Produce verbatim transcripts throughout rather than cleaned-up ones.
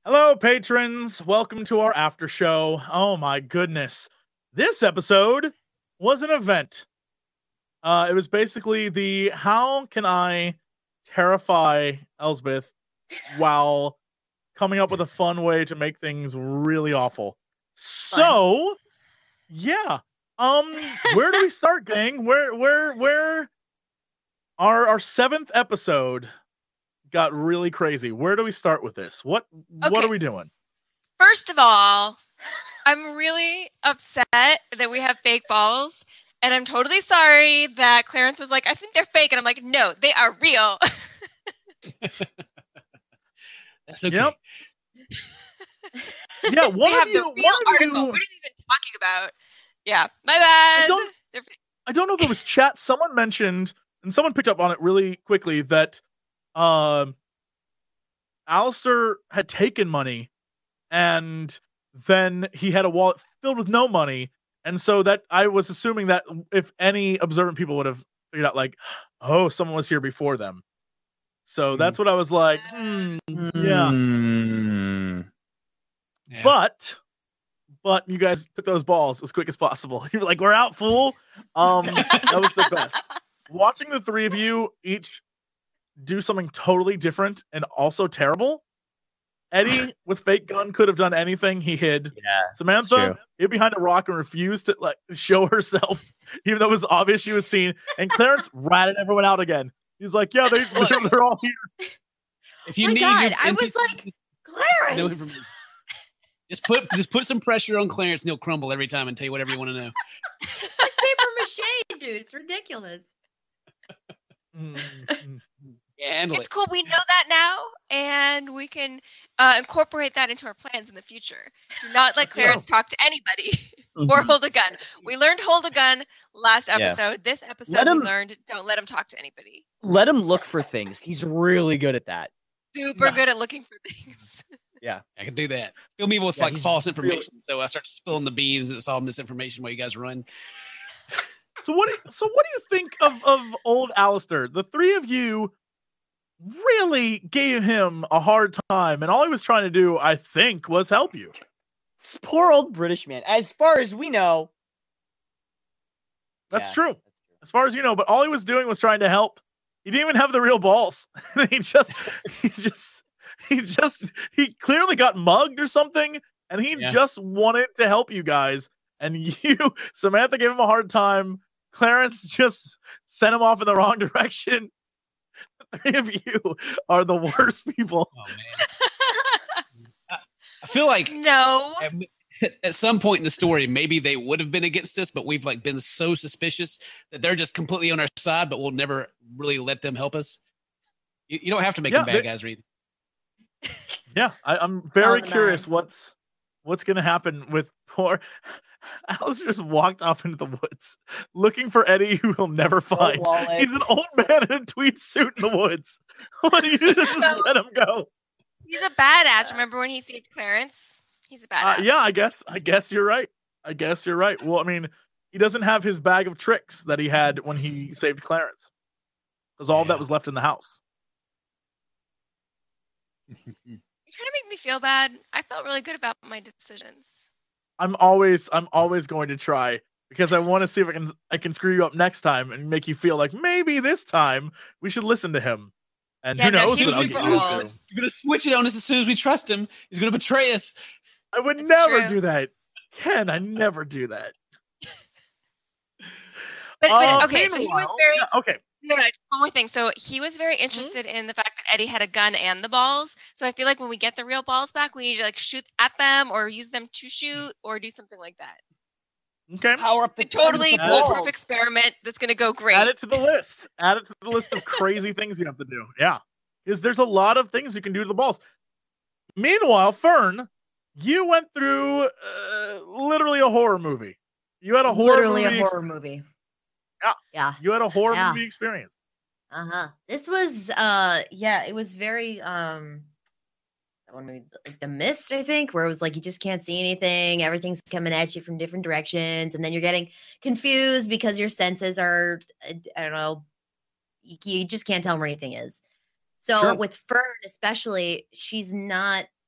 Hello, patrons. Welcome to our after show. Oh my goodness. This episode was an event. Uh, it was basically the how can I terrify Elsbeth while coming up with a fun way to make things really awful. So, yeah. Um, where do we start, gang? Where, where, where? Our our seventh episode got really crazy. Where do we start with this? What Okay. what are we doing? First of all, I'm really upset that we have fake balls, and I'm totally sorry that Clarence was like, I think they're fake, and I'm like, no, they are real. That's okay. Yep. Yeah, one we of have you, the real one of article. you, What are you even talking about? Yeah, my bad. I don't, They're fake. I don't know if it was chat. Someone mentioned, and someone picked up on it really quickly, that um, Alistair had taken money, and then he had a wallet filled with no money, and so that I was assuming that if any observant people would have figured out, like, oh, someone was here before them. So Mm. that's what I was like, hmm, yeah. Mm. Yeah. But, but you guys took those balls as quick as possible. You were like, we're out, fool. Um, that was the best. Watching the three of you each do something totally different and also terrible. Eddie with fake gun could have done anything. He hid. Yeah, Samantha true. hid behind a rock and refused to like show herself, even though it was obvious she was seen. And Clarence ratted everyone out again. He's like, yeah, they, they're, they're all here. If you My need God, your I N P C was like, no Clarence. information, just put just put some pressure on Clarence and he'll crumble every time and tell you whatever you want to know. It's like paper mache, dude. It's ridiculous. Mm-hmm. Yeah, handle It's it. cool. We know that now, and we can uh, incorporate that into our plans in the future. Do not let Clarence talk to anybody or hold a gun. We learned hold a gun last Yeah. episode. This episode, Let we him- learned don't let him talk to anybody. Let him look for things. He's really good at that. Super good at looking for things. I can do that. Fill me with Yeah, like he's false really- information, so I start spilling the beans and it's all misinformation while you guys run. So what? Do, so what do you think of of old Alistair? The three of you really gave him a hard time, and all he was trying to do, I think, was help you. This poor old British man. As far as we know, That's Yeah, true, as far as you know. But all he was doing was trying to help. He didn't even have the real balls. he just, he just, he just, he clearly got mugged or something, and he Yeah. just wanted to help you guys. And you, Samantha, gave him a hard time. Clarence just sent him off in the wrong direction. The three of you are the worst people. Oh man, I, I feel like No. at, at some point in the story, maybe they would have been against us, but we've like been so suspicious that they're just completely on our side, but we'll never really let them help us. You, you don't have to make Yeah, them bad they- guys or anything. Yeah, I, I'm very the curious nine. what's what's gonna happen with poor Alistair. Just walked off into the woods looking for Eddie, who he'll never find. wallet. He's an old man in a tweed suit in the woods. What do you do? Just let him go. He's a badass. Remember when he saved Clarence? He's a Uh, badass. yeah, I guess. I guess you're right. I guess you're right. Well, I mean, he doesn't have his bag of tricks that he had when he saved Clarence, because all that Yeah. was left in the house. You're trying to make me feel bad. I felt really good about my decisions. I'm always, I'm always going to try, because I want to see if I can, I can screw you up next time and make you feel like maybe this time we should listen to him. And Yeah, who no, knows? he's what I'll super get you old. to. You're gonna switch it on us as soon as we trust him. He's gonna betray us. I would It's never true. do that. Ken, I never do that. But, but Uh, okay, so he was meanwhile- very yeah, okay. no, no, one more thing. So he was very interested in the fact that Eddie had a gun and the balls. So I feel like when we get the real balls back, we need to like shoot at them or use them to shoot or do something like that. Okay. power up the A totally Add it- bulletproof experiment that's gonna go great. Add it to the list. Add it to the list of crazy things you have to do. Yeah. Because there's a lot of things you can do to the balls. Meanwhile, Fern, you went through uh, literally a horror movie. You had a horror Literally movie. a ex- horror movie. Yeah. Yeah. You had a horror Yeah. movie experience. Uh-huh. This was uh yeah, it was very um that one movie, like The Mist, I think, where it was like you just can't see anything, everything's coming at you from different directions, and then you're getting confused because your senses are uh, I don't know, you, you just can't tell where anything is. So Sure. with Fern, especially, she's not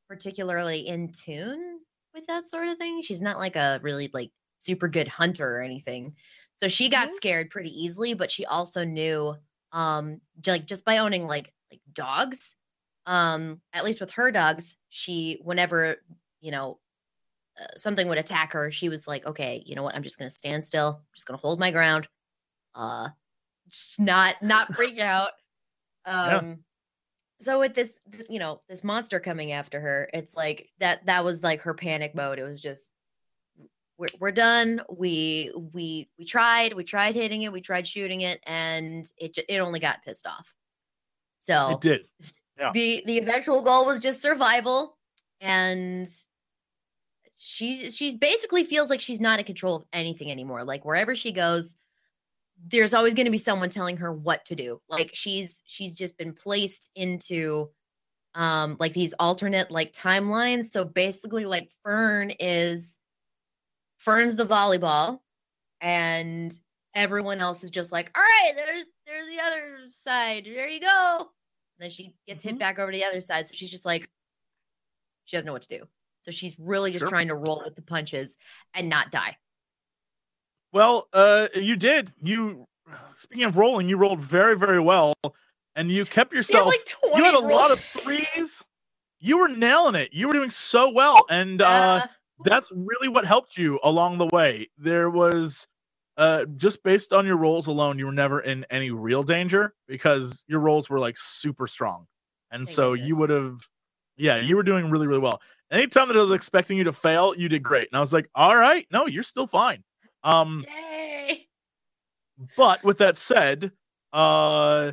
particularly in tune with that sort of thing. She's not like a really like super good hunter or anything. So she got Mhm. scared pretty easily, but she also knew um j- like just by owning like like dogs, um at least with her dogs, she whenever, you know, uh, something would attack her, she was like, okay, you know what? I'm just going to stand still. I'm just going to hold my ground. Uh just not not freak out. Yeah. Um so with this, th- you know, this monster coming after her, it's like that that was like her panic mode. It was just we're, we're done. We we we tried. We tried hitting it. We tried shooting it, and it ju- it only got pissed off. So It did. Yeah. the the eventual goal was just survival, and she's she's basically feels like she's not in control of anything anymore. Like wherever she goes, there's always going to be someone telling her what to do. Like she's she's just been placed into um like these alternate like timelines. So basically, like Fern is Fern's the volleyball, and everyone else is just like, all right, there's there's the other side. There you go. And then she gets hit Mhm. back over to the other side. So she's just like, she doesn't know what to do. So she's really just Sure. trying to roll with the punches and not die. Well, uh, you did. You speaking of rolling, you rolled very, very well, and you kept She had yourself. like twenty You had a rolls. lot of threes. You were nailing it. You were doing so well, and uh, Uh, that's really what helped you along the way. There was uh, just based on your rolls alone, you were never in any real danger because your rolls were like super strong, and Thank so you goodness. would have. Yeah, you were doing really, really well. Anytime that I was expecting you to fail, you did great, and I was like, "All right, no, you're still fine." Um, Yay! but with that said, uh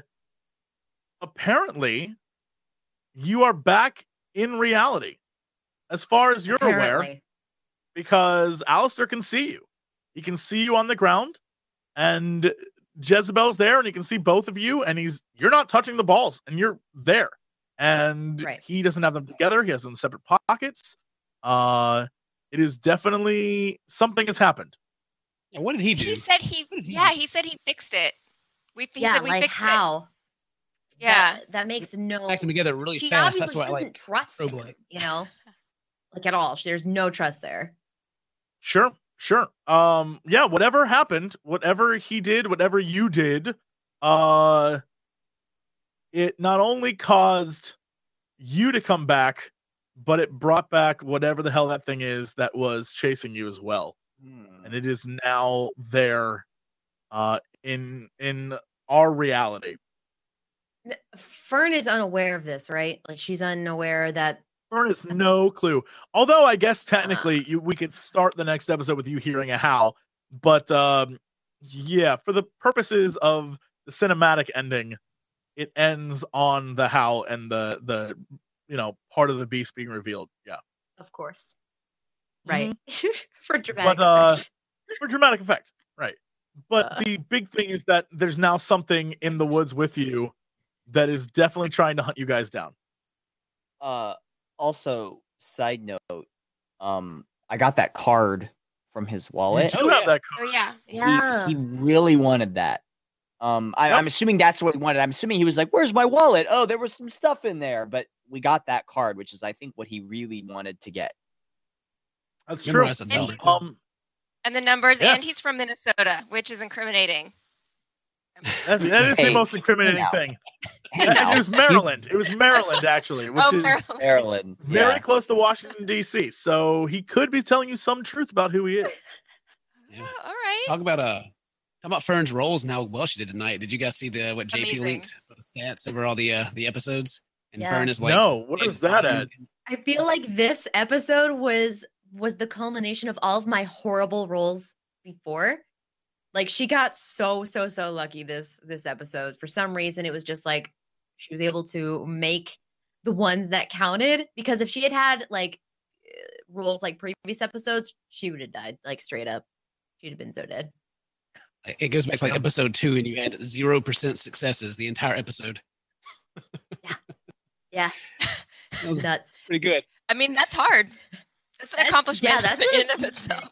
apparently you are back in reality as far as you're aware, Apparently. because Alistair can see you. He can see you on the ground, and Jezebel's there, and he can see both of you, and he's you're not touching the balls, and you're there. And Right. he doesn't have them together, he has them in separate pockets. Uh it is definitely something has happened. And what did he do? He said he, What did he yeah, do? he said he fixed it. We, he Yeah, said we like fixed it. how? Yeah. That, that makes no. Back them together really she fast. obviously That's why I doesn't like trust him, Strobe Light. you know, like at all. There's no trust there. Sure, sure. Um, yeah, whatever happened, whatever he did, whatever you did, uh, it not only caused you to come back, but it brought back whatever the hell that thing is that was chasing you as well. And it is now there, uh, in in our reality. N- Fern is unaware of this, right? Like she's unaware that. Fern has no clue. Although I guess technically you, we could start the next episode with you hearing a howl, but um, yeah, for the purposes of the cinematic ending, it ends on the howl and the the you know part of the beast being revealed. Yeah, Of course. Right. For dramatic. but uh, effect. for dramatic effect, right? But Uh. the big thing is that there's now something in the woods with you that is definitely trying to hunt you guys down. Uh, also, side note, um, I got that card from his wallet. You Oh, have yeah. that Oh, card. yeah. He- Yeah. He, really wanted that. Um, I, Yep. I'm assuming that's what he wanted. I'm assuming he was like, "Where's my wallet? Oh, there was some stuff in there." But we got that card, which is, I think, what he really wanted to get. That's true. Memorize the And number. he- too. Um, And the numbers, Yes. and he's from Minnesota, which is incriminating. that, that is the Hey, most incriminating hey now. thing. Hey, it now, was Maryland. It was Maryland, actually, which Oh, is Maryland. Maryland. very Yeah. close to Washington, D C. So he could be telling you some truth about who he is. Yeah. Oh, all right. Talk about uh, talk about Fern's roles and how well she did tonight. Did you guys see the what J P Amazing. linked for the stats over all the uh, the episodes? And Yeah. Fern is like, No, what is that at? I feel like this episode was was the culmination of all of my horrible roles before. Like she got so so so lucky this this episode. For some reason, it was just like she was able to make the ones that counted. Because if she had had like uh, roles like previous episodes, she would have died like straight up. She'd have been so dead. It goes back to like episode two, and you had zero percent successes the entire episode. Yeah, That was nuts. pretty good. I mean, that's hard. That's an That's- accomplishment yeah, that's in an and of itself.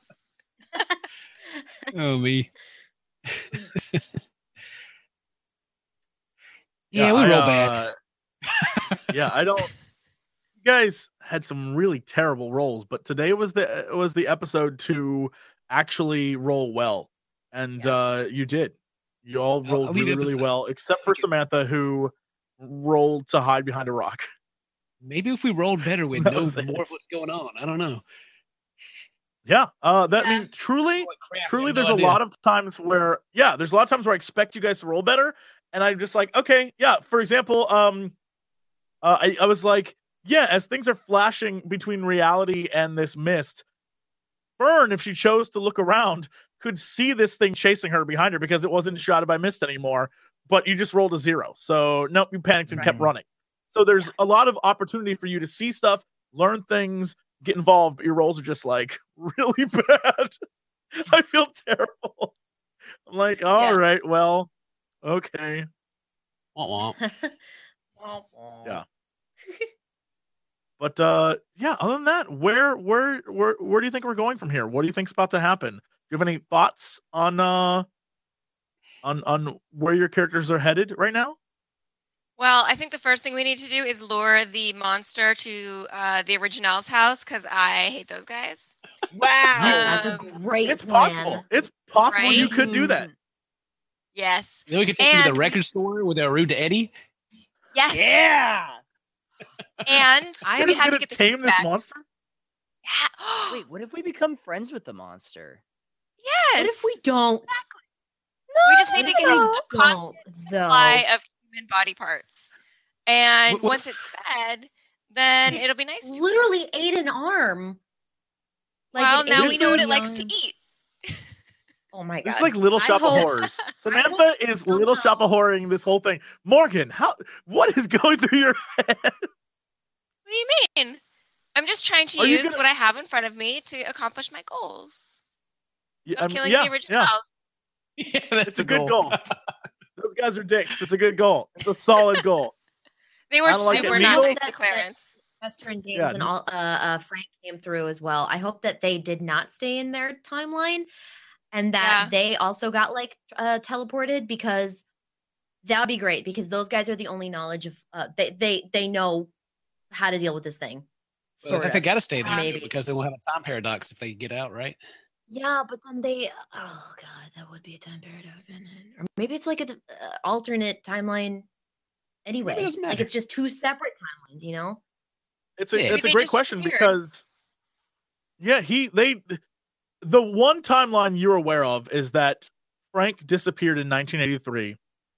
Oh me. Yeah, yeah, we I, roll bad. uh, yeah, I don't. you guys had some really terrible rolls, but today was the was the episode to actually roll well, and Yeah. uh, you did. You all I'll- rolled I'll leave really, the really episode. well, except for Thank you. Samantha, who rolled to hide behind a rock. Maybe if we rolled better, we'd That know was it. more of what's going on. I don't know. Yeah, uh, that Yeah. I mean, truly, Holy crap, I truly, have there's no a idea. lot of times where, yeah, there's a lot of times where I expect you guys to roll better, and I'm just like, okay, yeah. For example, um, uh, I, I was like, yeah, as things are flashing between reality and this mist, Fern, if she chose to look around, could see this thing chasing her behind her because it wasn't shrouded by mist anymore. But you just rolled a zero, so nope, you panicked and kept Right. running. So there's a lot of opportunity for you to see stuff, learn things, get involved, but your rolls are just like really bad. I feel terrible. I'm like, all Yeah. right, well, okay. Womp womp. Yeah. But uh yeah, other than that, where where where where do you think we're going from here? What do you think's about to happen? Do you have any thoughts on uh on on where your characters are headed right now? Well, I think the first thing we need to do is lure the monster to uh, the Originals house because I hate those guys. Wow, that's a Um, great It's plan. possible. It's possible Right? you could do that. Yes. Then we could take you to And- the record store where they're rude to Eddie. Yes. Yeah. And I we Just have to gonna get the tame this feedback. monster? Yeah. Wait, what if we become friends with the monster? yes. What if we don't? We just need to get No, a constant don't, though. supply of human body parts. And What- what- once it's fed, then it'll be nice to Literally ate an arm. Well, an now we this know what eight it likes to young- eat. Oh my god! This is like Little I Shop of hope- Horrors. I Samantha hope is Little somehow- Shop of Horroring this whole thing. Morgan, how what is going through your head? What do you mean? I'm just trying to Are you use gonna- what I have in front of me to accomplish my goals Yeah, of um, killing yeah, the Originals. yeah. Yeah, that's It's the a good goal. goal. Those guys are dicks. It's a good goal. It's a solid goal. They were I don't like super it. not Needles- nice to Clarence. Chester and James Yeah, and no- all uh, uh Frank came through as well. I hope that they did not stay in their timeline and that Yeah. they also got like uh teleported because that would be great because those guys are the only knowledge of uh they they they know how to deal with this thing. But I think Sorta. they got to stay there Maybe. because they won't have a time paradox if they get out, right? Yeah, but then they oh god, that would be a time paradox. wouldn't it? Or maybe it's like a d- uh, alternate timeline anyway. doesn't Like matter. it's just two separate timelines, you know? It's a Yeah. it's a Maybe they great just question disappeared. because yeah, he they the one timeline you're aware of is that Frank disappeared in nineteen eighty-three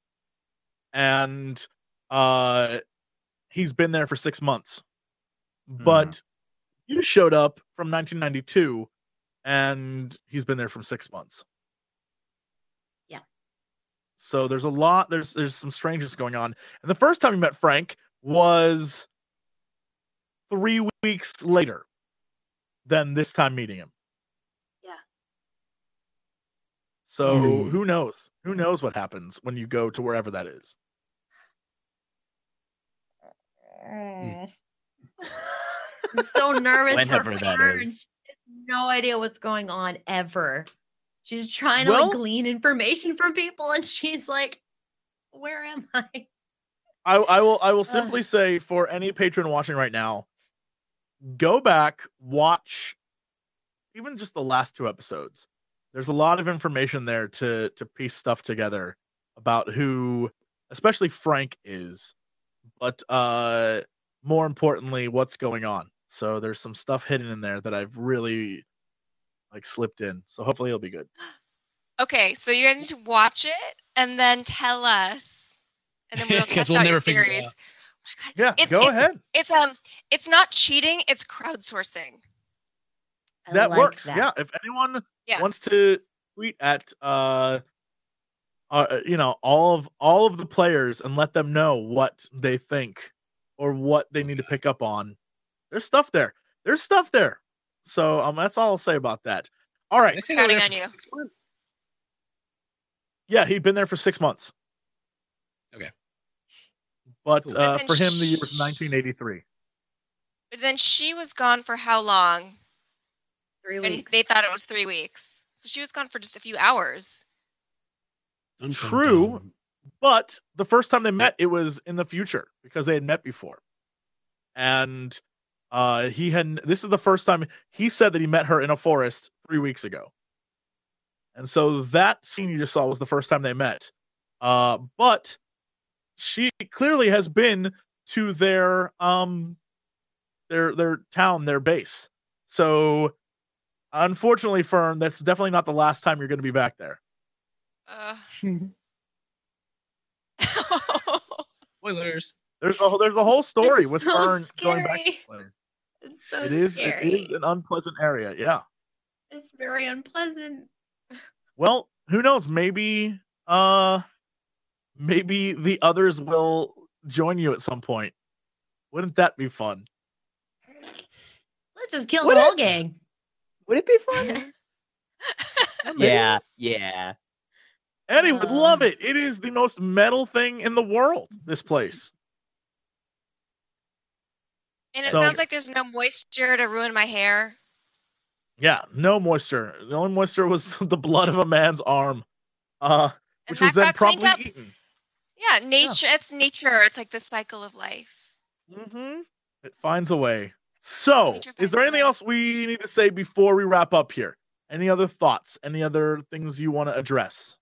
and uh he's been there for six months. But you showed up from nineteen ninety-two and he's been there for six months. Yeah. So there's a lot there's there's some strangeness going on. And the first time you met Frank was three weeks later than this time meeting him. Yeah. So Hmm. who knows? Who knows what happens when you go to wherever that is? I'm so nervous Whenever for that her. is. and She has no idea what's going on ever. She's trying to Well- like glean information from people, and she's like, "Where am I?" I, I will I will Ugh. simply say for any patron watching right now, go back, watch even just the last two episodes. There's a lot of information there to to piece stuff together about who especially Frank is, but uh more importantly, what's going on. So there's some stuff hidden in there that I've really like slipped in. So hopefully it'll be good. Okay, so you guys need to watch it and then tell us, and then we'll 'Cause test we'll out never your figure it theories. out. Oh my God. Yeah, It's- go it's- ahead. It's um, it's not cheating; it's crowdsourcing. I That like works. that. Yeah. If anyone Yeah. wants to tweet at uh uh, you know, all of all of the players and let them know what they think or what they need to pick up on. There's stuff there. There's stuff there. So um, that's all I'll say about that. All right. They say they were Counting there on for you. six months. Yeah, he'd been there for six months. Okay. But Cool. uh, And then for him, the year was sh- nineteen eighty-three. But then she was gone for how long? Three And weeks. they thought it was three weeks. So she was gone for just a few hours. Dun, dun, True. dun. But the first time they met, it was in the future because they had met before. And Uh, he had this is the first time he said that he met her in a forest three weeks ago, and so that scene you just saw was the first time they met. Uh, but she clearly has been to their um their their town, their base. So, unfortunately, Fern, that's definitely not the last time you're going to be back there. Uh. Spoilers. There's a there's a whole story It's with so Fern going back to scary. the place. It's so It is scary. it is an unpleasant area. Yeah. It's very unpleasant. Well, who knows? Maybe uh maybe the others will join you at some point. Wouldn't that be fun? Let's just kill Would the it- whole gang. Would it be fun? yeah, yeah. Eddie would love Um, it. It is the most metal thing in the world, this place. And it So- sounds like there's no moisture to ruin my hair. Yeah, no moisture. The only moisture was the blood of a man's arm. Uh And which was that then got cleaned probably up. eaten. Yeah, nature. It's nature. It's like the cycle of life. Mm-hmm. It finds a way. So, Nature is finds there a anything way. else we need to say before we wrap up here? Any other thoughts? Any other things you want to address?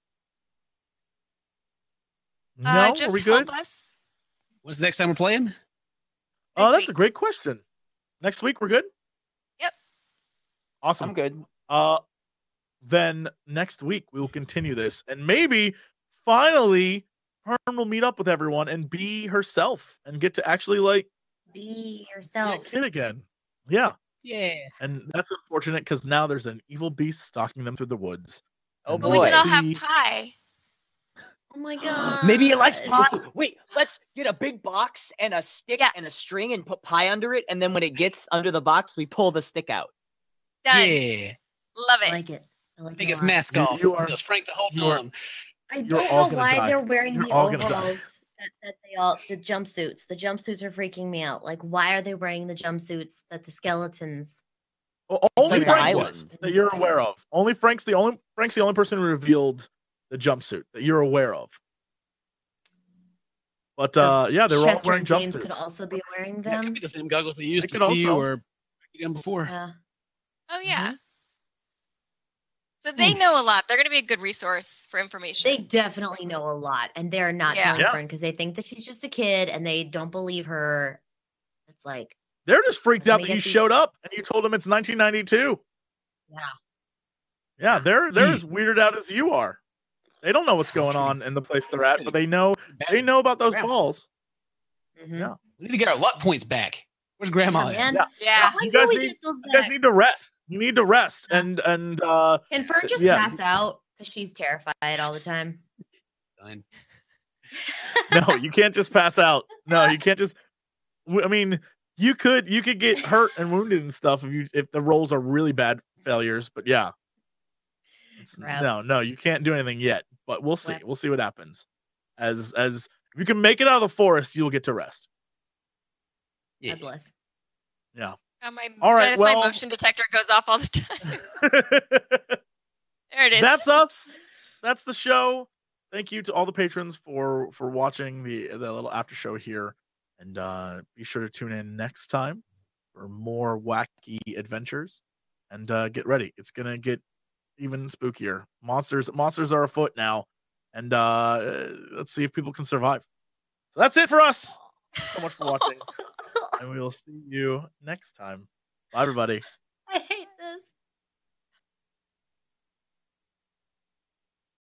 No, uh, just are we good? help us. When's the next time we're playing? Oh, next that's a week. great question. Next week, we're good. Yep. Awesome. I'm good. Uh, then next week we will continue this, and maybe finally Fern will meet up with everyone and be herself and get to actually like Be be a yourself. kid again. Yeah, Yeah. and that's unfortunate because now there's an evil beast stalking them through the woods. Oh And But we boy. can all have see- pie. Oh my god. Maybe it likes pie. Listen. Wait, let's get a big box and a stick Yeah. and a string and put pie under it. And then when it gets under the box, we pull the stick out. Done. Yeah. Love I it. like it. I like Take it. his a lot. mask You- off. you are- Just Frank the whole you are- time. I You're don't all know gonna why die. they're wearing You're the all gonna die. overalls that, that they all the jumpsuits. The jumpsuits are freaking me out. Like, why are they wearing the jumpsuits that the skeletons? O- only like Frank an was island. that you're aware of. Only Frank's the only Frank's the only person who revealed the jumpsuit that you're aware of. But So uh, yeah, they were all Chester wearing and James jumpsuits. could also be wearing Yeah, it them. could be the same goggles they used It to could see also. or done before. Yeah. Oh yeah. Mm-hmm. So they know a lot. They're going to be a good resource for information. They definitely know a lot, and they're not Yeah. telling Yeah. Fern because they think that she's just a kid and they don't believe her. It's like, They're just freaked out Let that me you get the- showed up and you told them it's nineteen ninety-two. yeah, Yeah, they're they're as weirded out as you are. They don't know what's going on in the place they're at, but they know they know about those Grandma. balls. mhm. Yeah. We need to get our luck points back. Where's Grandma? Yeah, at? man. Yeah. yeah. When You can guys we need- get those You guys back? need to rest. You need to rest Yeah. and and uh Can Fern just yeah. pass out because she's terrified all the time? Fine. no, you can't just pass out. No, you can't just. I mean, you could you could get hurt and wounded and stuff if you if the rolls are really bad failures. But yeah, It's- Crap. no, no, you can't do anything yet. But we'll see. We'll Whoops. see what happens. As as if you can make it out of the forest, you'll get to rest. Yeah. God bless. Yeah. Oh, my, All right, that's well- my motion detector goes off all the time. There it is. That's us. That's the show. Thank you to all the patrons for for watching the the little after show here, and uh, be sure to tune in next time for more wacky adventures. And uh, get ready; it's gonna get even spookier. Monsters monsters are afoot now, and uh, let's see if people can survive. So that's it for us. Thanks so much for watching, and we will see you next time. Bye, everybody.